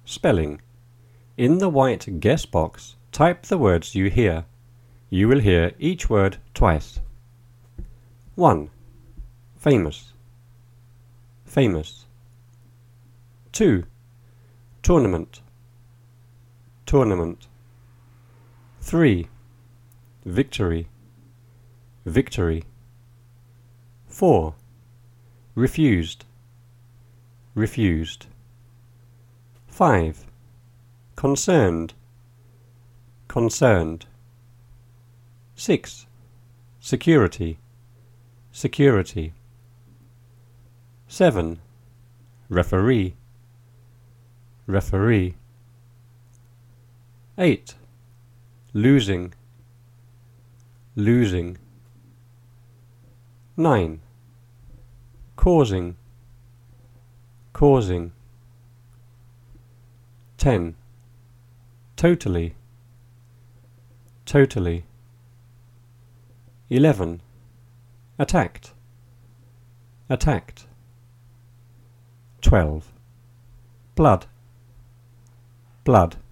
Spelling. In the white guess box, type the words you hear. You will hear each word twice. 1. Famous. Famous. 2. Tournament. Tournament. 3. Victory. Victory. 4. Refused. Refused. 5. Concerned. Concerned. 6. Security. Security. 7. Referee. Referee. 8. Losing. Losing. 9. Causing. Causing. 10. Totally. Totally. 11. Attacked. Attacked. 12. Blood. Blood.